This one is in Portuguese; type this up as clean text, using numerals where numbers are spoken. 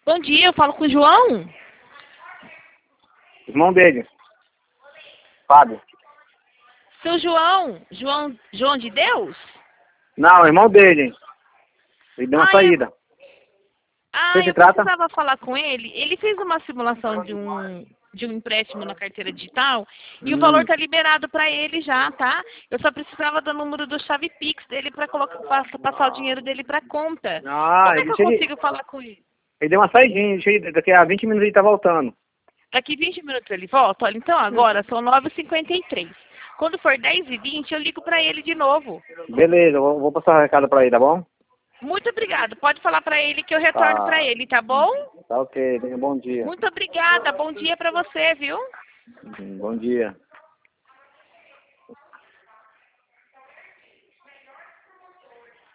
Bom dia, eu falo com o João. Irmão dele. Fábio. Seu João de Deus? Não, irmão dele. Ele deu uma saída. Você se Eu trata? precisava falar com ele. Ele fez uma simulação de um empréstimo na carteira digital e o valor está liberado para ele já, tá? Eu só precisava do número do chave Pix dele para passar o dinheiro dele para conta. Como é que eu consigo falar com ele? Ele deu uma saidinha, daqui a 20 minutos ele tá voltando. Daqui 20 minutos ele volta? Olha, então agora são 9h53. Quando for 10h20, eu ligo para ele de novo. Beleza, eu vou passar o recado pra ele, tá bom? Muito obrigada. Pode falar para ele que eu retorno para ele, tá bom? Tá ok, tenha um bom dia. Muito obrigada. Bom dia para você, viu? Bom dia.